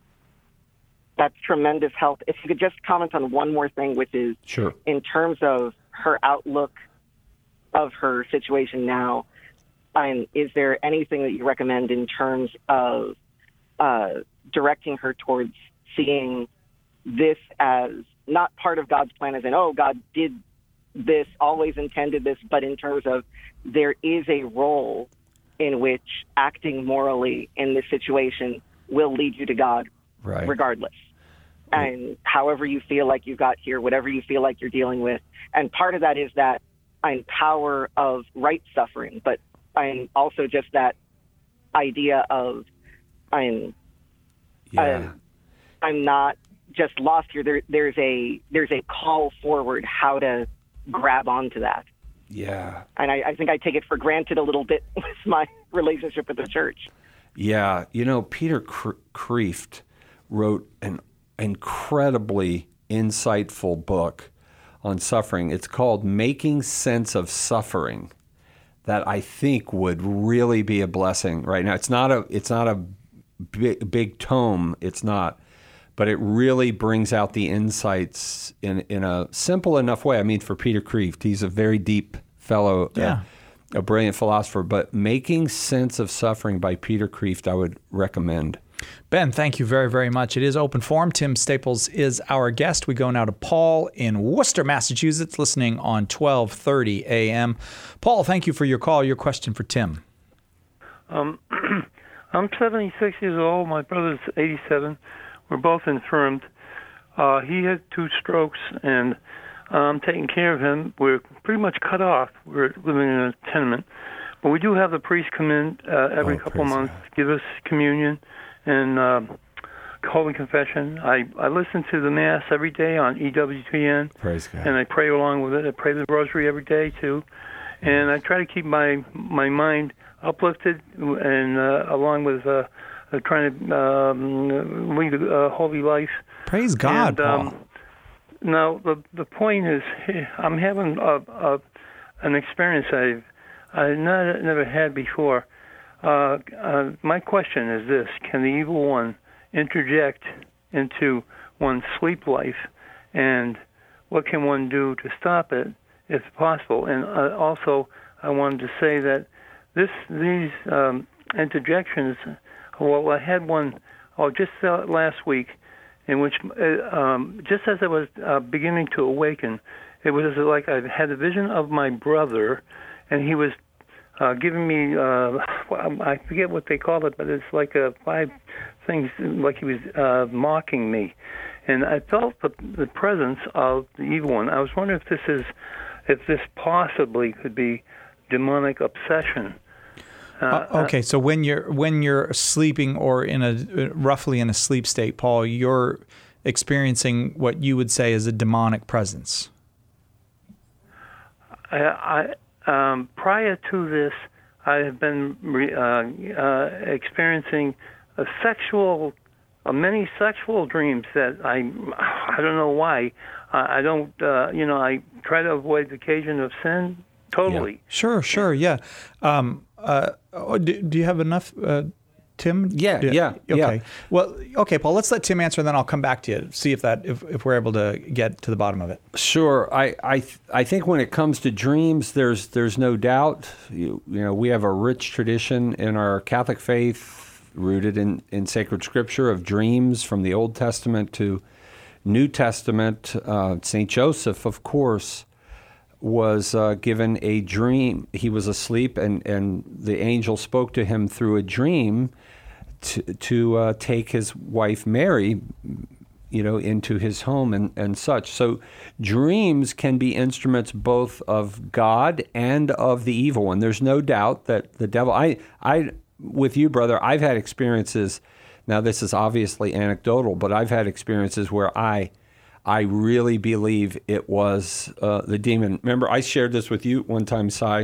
Speaker 10: That's tremendous help. If you could just comment on one more thing, which is
Speaker 2: sure.
Speaker 10: in terms of her outlook of her situation now, um, is there anything that you recommend in terms of uh, directing her towards seeing this as not part of God's plan, as in, oh, God did this, always intended this, but in terms of there is a role in which acting morally in this situation will lead you to God
Speaker 2: right.
Speaker 10: regardless. And however you feel like you got here, whatever you feel like you're dealing with. And part of that is that I'm power of right suffering, but I'm also just that idea of I'm
Speaker 2: yeah.
Speaker 10: I'm, I'm not just lost here. There, there's a there's a call forward how to grab onto that.
Speaker 2: Yeah.
Speaker 10: And I, I think I take it for granted a little bit with my relationship with the church.
Speaker 2: Yeah. You know, Peter Kreeft wrote an incredibly insightful book on suffering. It's called Making Sense of Suffering, that I think would really be a blessing right now. It's not a it's not a big, big tome. It's not, but it really brings out the insights in in a simple enough way. I mean, for Peter Kreeft, he's a very deep fellow,
Speaker 1: yeah.
Speaker 2: uh, a brilliant philosopher. But Making Sense of Suffering by Peter Kreeft, I would recommend.
Speaker 1: Ben, thank you very, very much. It is Open Forum. Tim Staples is our guest. We go now to Paul in Worcester, Massachusetts, listening on twelve thirty a.m. Paul, thank you for your call. Your question for Tim.
Speaker 14: Um, I'm seventy-six years old. My brother's eighty-seven. We're both infirmed. Uh, he had two strokes, and I'm taking care of him. We're pretty much cut off. We're living in a tenement. But we do have the priest come in uh, every
Speaker 2: oh,
Speaker 14: couple of months, give us communion and uh, Holy Confession. I, I listen to the Mass every day on E W T N.
Speaker 2: Praise God.
Speaker 14: And I pray along with it. I pray the Rosary every day, too. And I try to keep my my mind uplifted and uh, along with uh, uh, trying to um, lead a uh, holy life.
Speaker 1: Praise God,
Speaker 14: and, um,
Speaker 1: Paul.
Speaker 14: Now, the the point is, I'm having a, a, an experience I've I not, never had before. Uh, uh, my question is this: can the evil one interject into one's sleep life, and what can one do to stop it, if possible? And uh, also, I wanted to say that this these um, interjections. Well, I had one oh, just uh, last week, in which, uh, um, just as I was uh, beginning to awaken, it was like I had a vision of my brother, and he was uh, giving me, uh, I forget what they call it, but it's like uh, five things, like he was uh, mocking me. And I felt the, the presence of the evil one. I was wondering if this is, if this possibly could be demonic obsession. Uh,
Speaker 1: uh, okay, so when you're when you're sleeping or in a roughly in a sleep state, Paul, you're experiencing what you would say is a demonic presence.
Speaker 14: I, I um, prior to this, I have been re, uh, uh, experiencing a sexual, uh, many sexual dreams that I I don't know why. Uh, I don't, uh, you know, I try to avoid the occasion of sin totally.
Speaker 1: Yeah. Sure, sure, yeah. Um, uh, do, do you have enough, uh, Tim?
Speaker 2: Yeah,
Speaker 1: do,
Speaker 2: yeah,
Speaker 1: okay.
Speaker 2: yeah.
Speaker 1: Well, okay, Paul. Let's let Tim answer, and then I'll come back to you see if that if, if we're able to get to the bottom of it.
Speaker 2: Sure. I I, th- I think when it comes to dreams, there's there's no doubt. You, you know, we have a rich tradition in our Catholic faith, rooted in, in sacred scripture, of dreams from the Old Testament to New Testament. Uh, Saint Joseph, of course, was uh, given a dream. He was asleep, and, and the angel spoke to him through a dream to, to uh, take his wife Mary, you know, into his home and, and such. So dreams can be instruments both of God and of the evil one. There's no doubt that the devil, I, I, with you, brother, I've had experiences. Now, this is obviously anecdotal, but I've had experiences where I I really believe it was uh, the demon. Remember, I shared this with you one time, Si.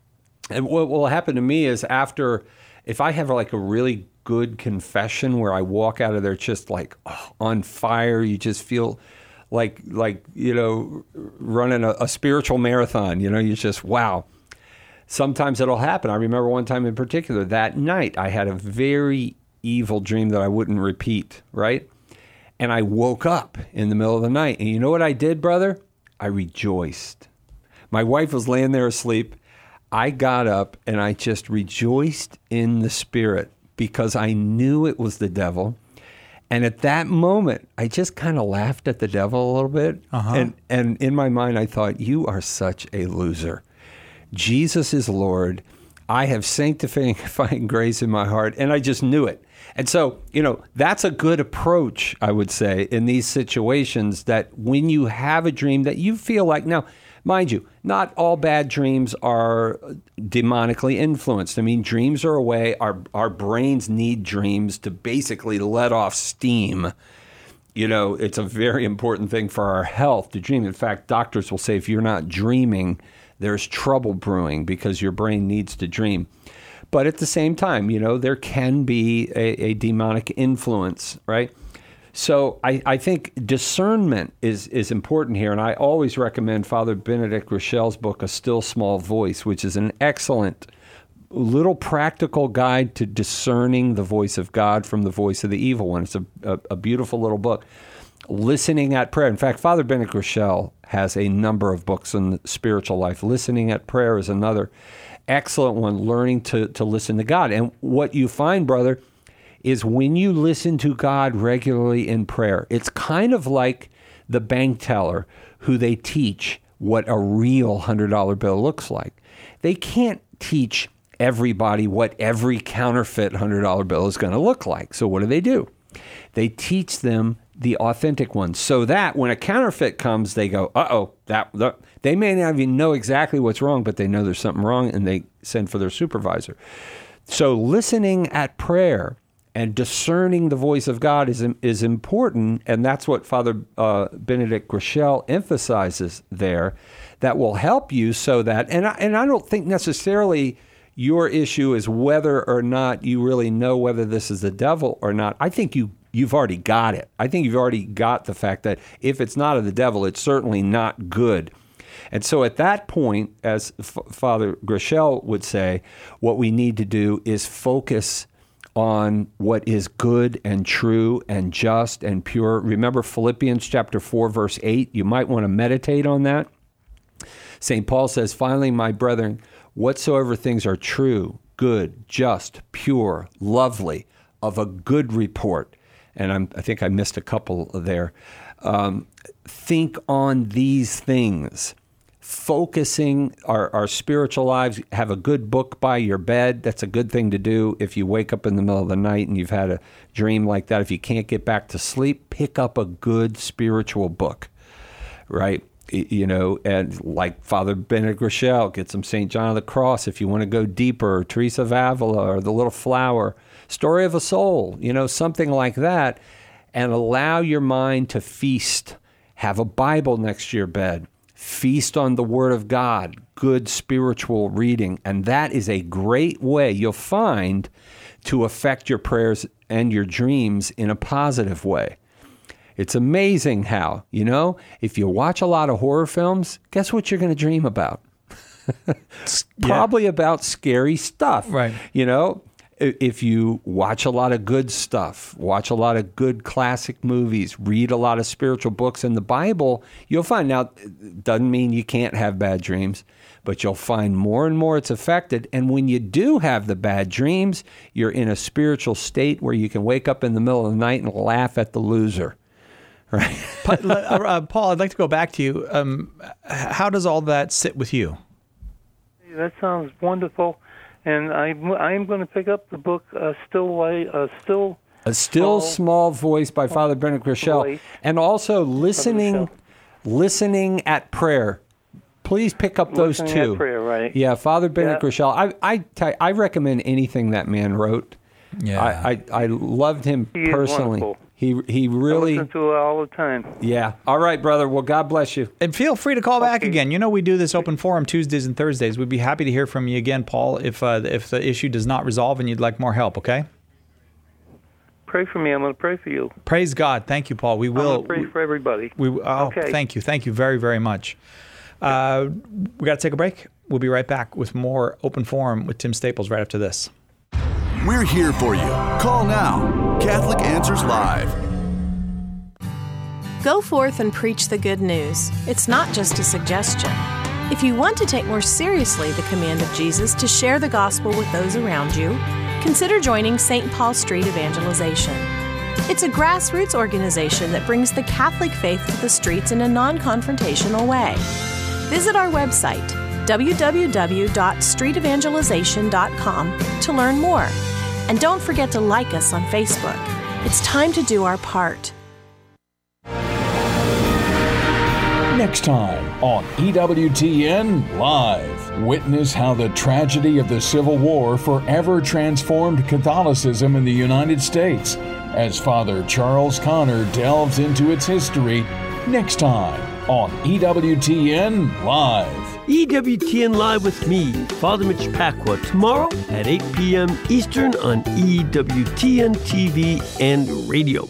Speaker 2: And what will happen to me is after, if I have like a really good confession where I walk out of there just like oh, on fire, you just feel like, like you know, running a, a spiritual marathon. You know, you just, wow. Sometimes it'll happen. I remember one time in particular, that night, I had a very evil dream that I wouldn't repeat, right? And I woke up in the middle of the night. And you know what I did, brother? I rejoiced. My wife was laying there asleep. I got up and I just rejoiced in the spirit because I knew it was the devil. And at that moment, I just kind of laughed at the devil a little bit. Uh-huh. And, and in my mind, I thought, you are such a loser. Jesus is Lord. I have sanctifying grace in my heart. And I just knew it. And so, you know, that's a good approach, I would say, in these situations, that when you have a dream that you feel like, now, mind you, not all bad dreams are demonically influenced. I mean, dreams are a way, our, our brains need dreams to basically let off steam. You know, it's a very important thing for our health to dream. In fact, doctors will say if you're not dreaming, there's trouble brewing because your brain needs to dream. But at the same time, you know, there can be a, a demonic influence, right? So I, I think discernment is, is important here. And I always recommend Father Benedict Grochel's book, A Still Small Voice, which is an excellent little practical guide to discerning the voice of God from the voice of the evil one. It's a, a, a beautiful little book. Listening at prayer. In fact, Father Benedict Grochel has a number of books on spiritual life. Listening at prayer is another excellent one, learning to, to listen to God. And what you find, brother, is when you listen to God regularly in prayer, it's kind of like the bank teller who they teach what a real one hundred dollar bill looks like. They can't teach everybody what every counterfeit one hundred dollar bill is going to look like. So what do they do? They teach them the authentic ones, so that when a counterfeit comes, they go, uh-oh, that, that they may not even know exactly what's wrong, but they know there's something wrong, and they send for their supervisor. So listening at prayer and discerning the voice of God is is important, and that's what Father uh, Benedict Grochel emphasizes there. That will help you so that, and I, and I don't think necessarily your issue is whether or not you really know whether this is the devil or not. I think you You've already got it. I think you've already got the fact that if it's not of the devil, it's certainly not good. And so at that point, as F- Father Grochel would say, what we need to do is focus on what is good and true and just and pure. Remember Philippians chapter four, verse eight? You might want to meditate on that. Saint Paul says, finally, my brethren, whatsoever things are true, good, just, pure, lovely, of a good report. and I'm, I think I missed a couple there. Um, think on these things. Focusing our, our spiritual lives. Have a good book by your bed. That's a good thing to do if you wake up in the middle of the night and you've had a dream like that. If you can't get back to sleep, pick up a good spiritual book, right? You know, and like Father Benedict Groeschel, get some Saint John of the Cross if you want to go deeper, or Teresa of Avila, or The Little Flower, Story of a Soul, you know, something like that, and allow your mind to feast. Have a Bible next to your bed. Feast on the Word of God, good spiritual reading, and that is a great way, you'll find, to affect your prayers and your dreams in a positive way. It's amazing how, you know, if you watch a lot of horror films, guess what you're going to dream about? Probably yeah. about scary stuff.
Speaker 1: Right.
Speaker 2: You know, if you watch a lot of good stuff, watch a lot of good classic movies, read a lot of spiritual books in the Bible, you'll find, now, it doesn't mean you can't have bad dreams, but you'll find more and more it's affected. And when you do have the bad dreams, you're in a spiritual state where you can wake up in the middle of the night and laugh at the loser. Right.
Speaker 1: uh, Paul, I'd like to go back to you. Um, how does all that sit with you?
Speaker 14: That sounds wonderful, and I'm I'm going to pick up the book uh, "Still Way," uh, "Still."
Speaker 2: A Still Small Voice by Father Benedict Groeschel, and also listening, listening at prayer. Please pick up those
Speaker 14: listening
Speaker 2: two.
Speaker 14: At prayer, right?
Speaker 2: Yeah, Father Benedict
Speaker 14: yeah.
Speaker 2: Groeschel. I I t- I recommend anything that man wrote.
Speaker 1: Yeah,
Speaker 2: I I, I loved him
Speaker 14: he
Speaker 2: personally.
Speaker 14: Is wonderful.
Speaker 2: He he really.
Speaker 14: I listen to it all the time.
Speaker 2: Yeah. All right, brother. Well, God bless you.
Speaker 1: And feel free to call okay. back again. You know, we do this open forum Tuesdays and Thursdays. We'd be happy to hear from you again, Paul, if uh, if the issue does not resolve and you'd like more help. Okay.
Speaker 14: Pray for me. I'm going to pray for you.
Speaker 1: Praise God. Thank you, Paul. We will
Speaker 14: I'm going to pray for everybody.
Speaker 1: We oh,
Speaker 14: okay.
Speaker 1: Thank you. Thank you very very much. Uh, we got to take a break. We'll be right back with more open forum with Tim Staples right after this.
Speaker 11: We're here for you. Call now. Catholic Answers Live.
Speaker 15: Go forth and preach the good news. It's not just a suggestion. If you want to take more seriously the command of Jesus to share the gospel with those around you, consider joining Saint Paul Street Evangelization. It's a grassroots organization that brings the Catholic faith to the streets in a non-confrontational way. Visit our website, w w w dot street evangelization dot com, to learn more. And don't forget to like us on Facebook. It's time to do our part.
Speaker 16: Next time on E W T N Live, witness how the tragedy of the Civil War forever transformed Catholicism in the United States as Father Charles Connor delves into its history. Next time on E W T N Live.
Speaker 17: E W T N Live with me, Father Mitch Pacwa, tomorrow at eight p.m. Eastern on E W T N T V and radio.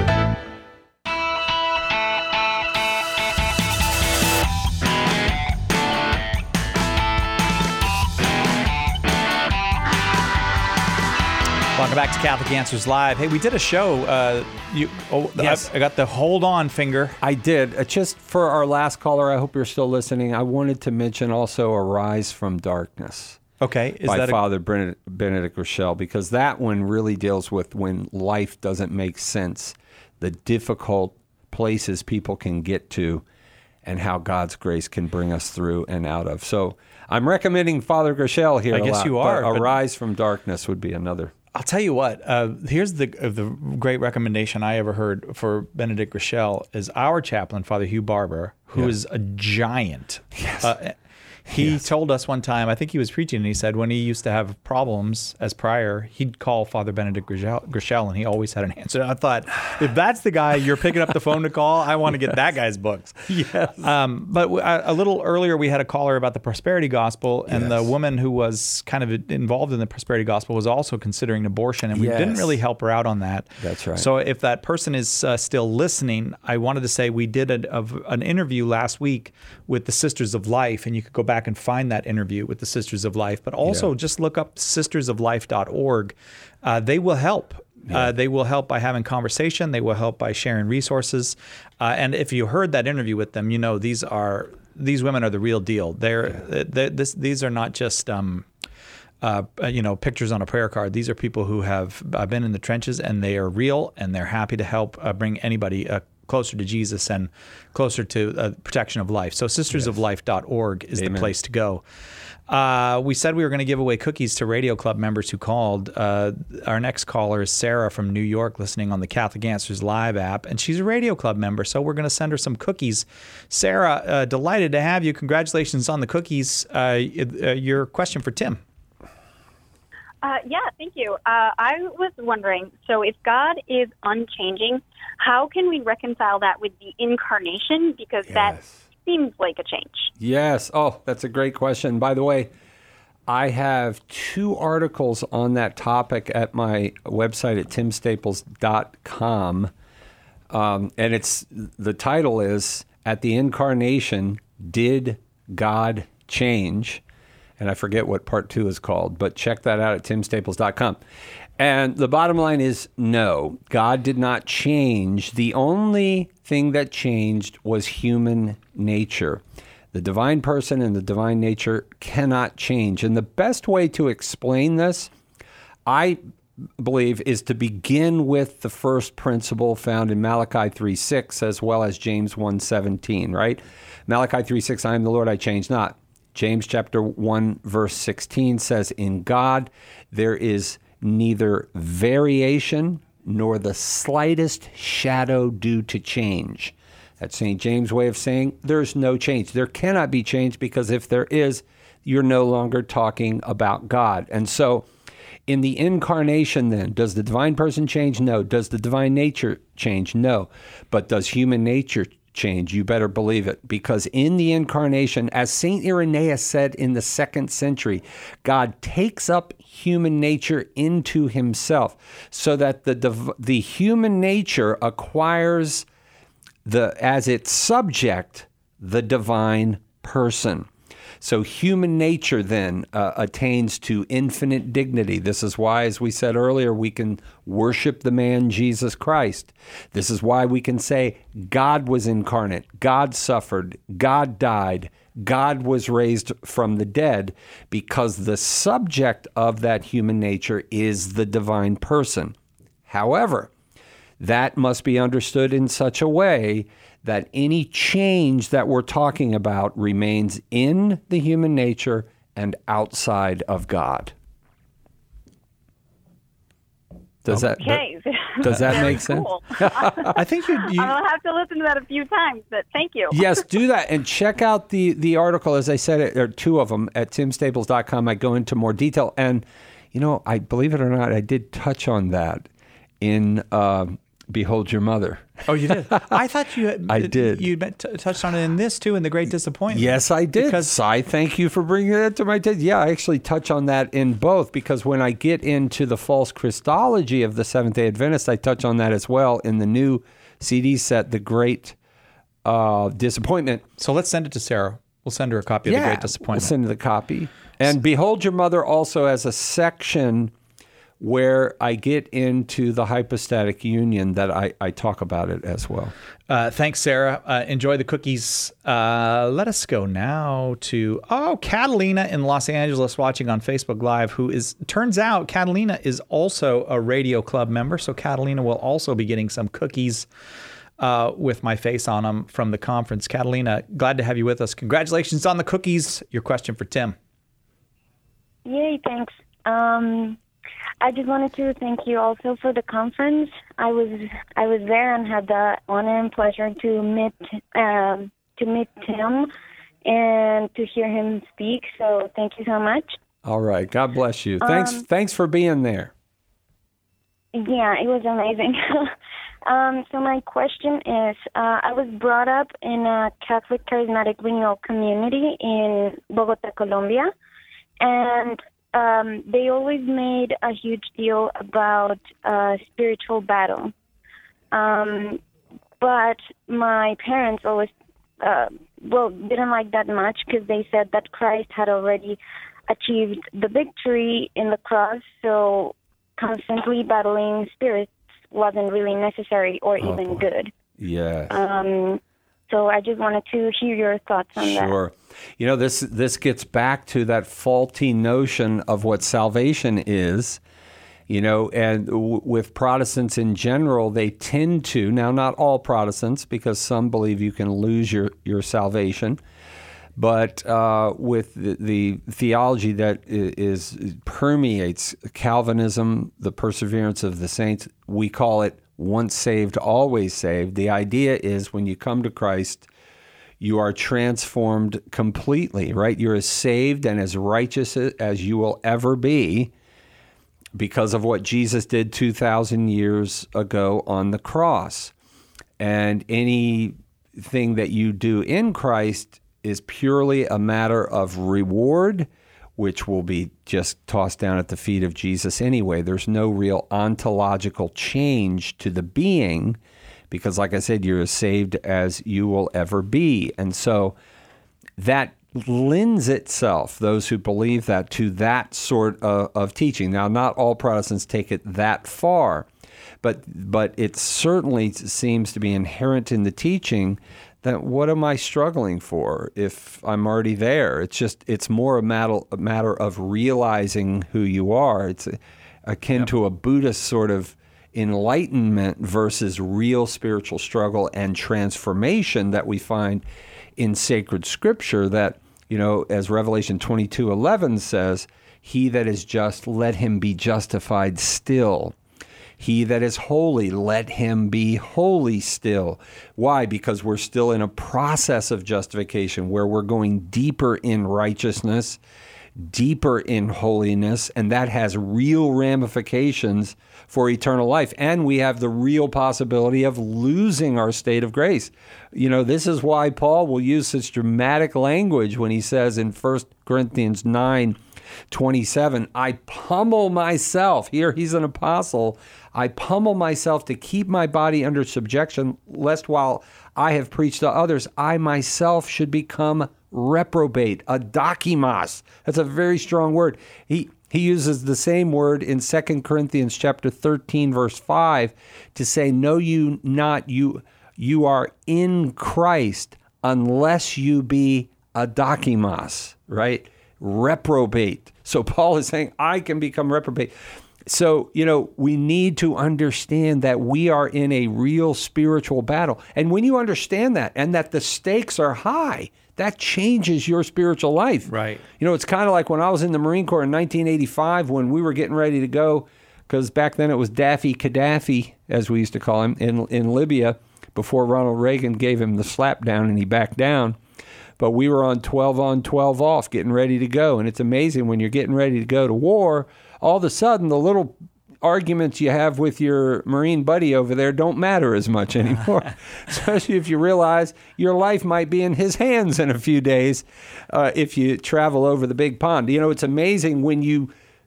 Speaker 1: Welcome back to Catholic Answers Live. Hey, we did a show. Uh, you, oh,
Speaker 2: yes.
Speaker 1: I, I got the hold on finger.
Speaker 2: I did. Uh, just for our last caller, I hope you're still listening. I wanted to mention also Arise from Darkness.
Speaker 1: Okay. Is
Speaker 2: by
Speaker 1: that
Speaker 2: Father
Speaker 1: a...
Speaker 2: Benedict, Benedict Groeschel, because that one really deals with when life doesn't make sense, the difficult places people can get to, and how God's grace can bring us through and out of. So I'm recommending Father Groeschel here.
Speaker 1: I
Speaker 2: a
Speaker 1: guess
Speaker 2: lot,
Speaker 1: you are.
Speaker 2: But Arise from Darkness would be another.
Speaker 1: I'll tell you what, uh, here's the uh, the great recommendation I ever heard for Benedict Groeschel is our chaplain, Father Hugh Barber, who
Speaker 2: yeah.
Speaker 1: is a giant.
Speaker 2: Yes.
Speaker 1: Uh, he
Speaker 2: yes.
Speaker 1: told us one time, I think he was preaching, and he said when he used to have problems as prior, he'd call Father Benedict Groeschel, and he always had an answer. And I thought, if that's the guy you're picking up the phone to call, I want to get yes. that guy's books.
Speaker 2: Yes.
Speaker 1: Um, but a, a little earlier, we had a caller about the prosperity gospel, and yes. the woman who was kind of involved in the prosperity gospel was also considering abortion, and we yes. didn't really help her out on that.
Speaker 2: That's right.
Speaker 1: So if that person is uh, still listening, I wanted to say we did a, a, an interview last week with the Sisters of Life, and you could go back and find that interview with the Sisters of Life, but also yeah. just look up sisters of life dot org. Uh, they will help. Yeah. Uh, they will help by having conversation. They will help by sharing resources. Uh, and if you heard that interview with them, you know these are these women are the real deal. They're, yeah. they're this, these are not just um, uh, you know, pictures on a prayer card. These are people who have uh, been in the trenches, and they are real, and they're happy to help uh, bring anybody uh, closer to Jesus and closer to uh, protection of life. So sisters of life dot org is
Speaker 2: Amen.
Speaker 1: the place to go. Uh, we said we were going to give away cookies to Radio Club members who called. Uh, our next caller is Sarah from New York, listening on the Catholic Answers Live app, and she's a Radio Club member, so we're going to send her some cookies. Sarah, uh, delighted to have you. Congratulations on the cookies. Uh, uh, your question for Tim.
Speaker 18: Uh, yeah, thank you. Uh, I was wondering, so if God is unchanging, how can we reconcile that with the incarnation? Because yes. that seems like a change.
Speaker 2: Yes. Oh, that's a great question. By the way, I have two articles on that topic at my website at tim staples dot com. Um, and it's the title is, At the Incarnation, Did God Change? And I forget what part two is called, but check that out at tim staples dot com. And the bottom line is, no, God did not change. The only thing that changed was human nature. The divine person and the divine nature cannot change. And the best way to explain this, I believe, is to begin with the first principle found in Malachi three six as well as James one seventeen, right? Malachi three six, I am the Lord, I change not. James chapter one, verse sixteen says, in God there is neither variation nor the slightest shadow due to change. That's Saint James' way of saying there's no change. There cannot be change, because if there is, you're no longer talking about God. And so in the incarnation then, does the divine person change? No. Does the divine nature change? No. But does human nature change? You better believe it, because in the incarnation, as Saint Irenaeus said in the second century, God takes up human nature into himself, so that the div- the human nature acquires the as its subject the divine person. So human nature then uh, attains to infinite dignity. This is why, as we said earlier, we can worship the man Jesus Christ. This is why we can say God was incarnate, God suffered, God died, God was raised from the dead, because the subject of that human nature is the divine person. However, that must be understood in such a way that any change that we're talking about remains in the human nature and outside of God. Does
Speaker 18: okay.
Speaker 2: that, does that
Speaker 18: Very
Speaker 2: make sense?
Speaker 18: Cool.
Speaker 1: I think you, you...
Speaker 18: I'll have to listen to that a few times, but thank you.
Speaker 2: Yes, do that. And check out the, the article. As I said, there are two of them at tim staples dot com. I go into more detail. And, you know, I believe it or not, I did touch on that in uh, Behold Your Mother.
Speaker 1: Oh, you did? I thought you had,
Speaker 2: I did.
Speaker 1: You t- touched on it in this, too, in The Great Disappointment.
Speaker 2: Yes, I did. Because I thank you for bringing that to my attention. Yeah, I actually touch on that in both, because when I get into the false Christology of the Seventh-day Adventists, I touch on that as well in the new C D set, The Great uh, Disappointment.
Speaker 1: So let's send it to Sarah. We'll send her a copy
Speaker 2: yeah,
Speaker 1: of The Great Disappointment.
Speaker 2: We'll send her the copy. And Behold Your Mother also has a section where I get into the hypostatic union that I, I talk about it as well.
Speaker 1: Uh, thanks, Sarah. Uh, enjoy the cookies. Uh, let us go now to, oh, Catalina in Los Angeles watching on Facebook Live, who is, turns out Catalina is also a Radio Club member. So Catalina will also be getting some cookies uh, with my face on them from the conference. Catalina, glad to have you with us. Congratulations on the cookies. Your question for Tim.
Speaker 19: Yay, thanks. Um... I just wanted to thank you also for the conference. I was I was there and had the honor and pleasure to meet um, to meet Tim and to hear him speak. So thank you so much.
Speaker 2: All right, God bless you. Thanks
Speaker 19: Um,
Speaker 2: thanks for being there.
Speaker 19: Yeah, it was amazing. um, so my question is, uh, I was brought up in a Catholic Charismatic Renewal community in Bogota, Colombia, and Um, they always made a huge deal about uh, spiritual battle. Um, but my parents always, uh, well, didn't like that much, because they said that Christ had already achieved the victory in the cross, so constantly battling spirits wasn't really necessary or
Speaker 2: Oh,
Speaker 19: even
Speaker 2: boy.
Speaker 19: good.
Speaker 2: Yeah.
Speaker 19: Um, So I just wanted to hear your thoughts on that.
Speaker 2: Sure. You know, this this gets back to that faulty notion of what salvation is. You know, and w- with Protestants in general, they tend to, now not all Protestants, because some believe you can lose your, your salvation, but uh, with the, the theology that is, is permeates Calvinism, the perseverance of the saints, we call it once saved, always saved. The idea is when you come to Christ, you are transformed completely, right? You're as saved and as righteous as you will ever be, because of what Jesus did two thousand years ago on the cross. And anything that you do in Christ is purely a matter of reward, which will be just tossed down at the feet of Jesus anyway. There's no real ontological change to the being, because like I said, you're as saved as you will ever be. And so that lends itself, those who believe that, to that sort of, of teaching. Now, not all Protestants take it that far, but but it certainly seems to be inherent in the teaching that what am I struggling for if I'm already there? It's just, it's more a matter, a matter of realizing who you are. It's akin yep. to a Buddhist sort of enlightenment versus real spiritual struggle and transformation that we find in sacred scripture, that, you know, as Revelation twenty-two eleven says, he that is just, let him be justified still. He that is holy, let him be holy still. Why? Because we're still in a process of justification where we're going deeper in righteousness, deeper in holiness, and that has real ramifications for eternal life. And we have the real possibility of losing our state of grace. You know, this is why Paul will use such dramatic language when he says in First Corinthians nine twenty-seven, I pummel myself. Here he's an apostle. I pummel myself to keep my body under subjection, lest while I have preached to others, I myself should become reprobate, adokimos. That's a very strong word. He he uses the same word in Second Corinthians chapter thirteen, verse five, to say, know you not, you you are in Christ unless you be adokimos, right? Reprobate. So Paul is saying, I can become reprobate. So, you know, we need to understand that we are in a real spiritual battle. And when you understand that, and that the stakes are high, that changes your spiritual life.
Speaker 1: Right.
Speaker 2: You know, it's kind of like when I was in the Marine Corps in nineteen eighty-five, when we were getting ready to go, because back then it was Daffy Gaddafi, as we used to call him, in, in Libya, before Ronald Reagan gave him the slap down and he backed down. But we were on twelve on, twelve off, getting ready to go. And it's amazing when you're getting ready to go to war, all of a sudden the little arguments you have with your Marine buddy over there don't matter as much anymore. Especially if you realize your life might be in his hands in a few days uh, if you travel over the big pond. You know, it's amazing when you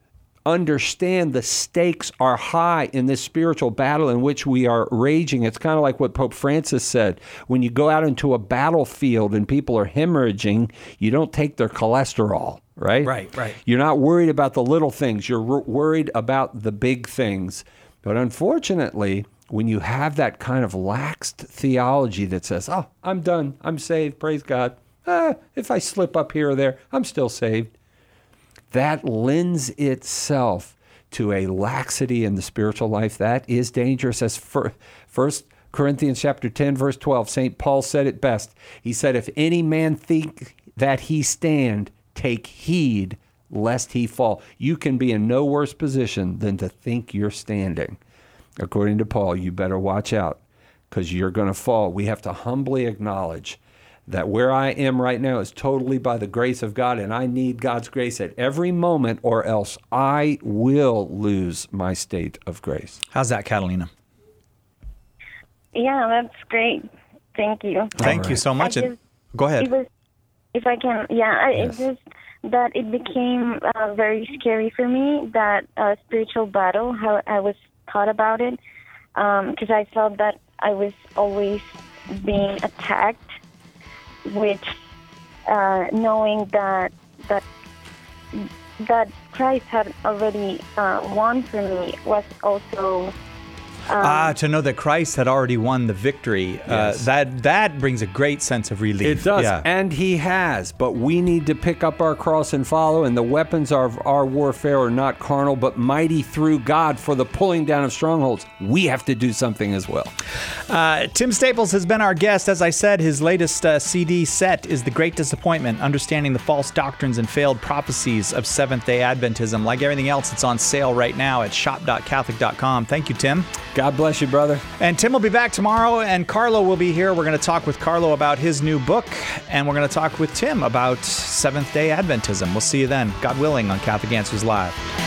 Speaker 2: understand the stakes are high in this spiritual battle in which we are raging. It's kind of like what Pope Francis said. When you go out into a battlefield and people are hemorrhaging, you don't take their cholesterol, right?
Speaker 1: Right, right.
Speaker 2: You're not worried about the little things. You're r- worried about the big things. But unfortunately, when you have that kind of laxed theology that says, oh, I'm done, I'm saved, praise God. Ah, if I slip up here or there, I'm still saved. That lends itself to a laxity in the spiritual life that is dangerous. As First Corinthians chapter ten, verse twelve, Saint Paul said it best. He said, if any man think that he stand, take heed lest he fall. You can be in no worse position than to think you're standing. According to Paul, you better watch out because you're going to fall. We have to humbly acknowledge that where I am right now is totally by the grace of God, and I need God's grace at every moment, or else I will lose my state of grace.
Speaker 1: How's that, Catalina?
Speaker 19: Yeah, that's great. Thank you.
Speaker 1: Thank
Speaker 2: right.
Speaker 1: you so much.
Speaker 19: Just,
Speaker 1: Go ahead.
Speaker 19: It was, if I can, yeah, I,
Speaker 2: Yes.
Speaker 19: it's just that it became uh, very scary for me, that uh, spiritual battle, how I was taught about it, because um, I felt that I was always being attacked, which uh, knowing that that that Christ had already uh, won for me was also Um,
Speaker 1: Ah, to know that Christ had already won the victory, uh,
Speaker 2: Yes.
Speaker 1: that that brings a great sense of relief.
Speaker 2: It does,
Speaker 1: Yeah.
Speaker 2: and he has. But we need to pick up our cross and follow. And the weapons of our warfare are not carnal, but mighty through God for the pulling down of strongholds. We have to do something as well.
Speaker 1: Uh, Tim Staples has been our guest. As I said, his latest uh, C D set is The Great Disappointment, Understanding the False Doctrines and Failed Prophecies of Seventh-day Adventism. Like everything else, it's on sale right now at shop dot catholic dot com. Thank you, Tim.
Speaker 2: God bless you, brother.
Speaker 1: And Tim will be back tomorrow, and Carlo will be here. We're going to talk with Carlo about his new book, and we're going to talk with Tim about Seventh-day Adventism. We'll see you then, God willing, on Catholic Answers Live.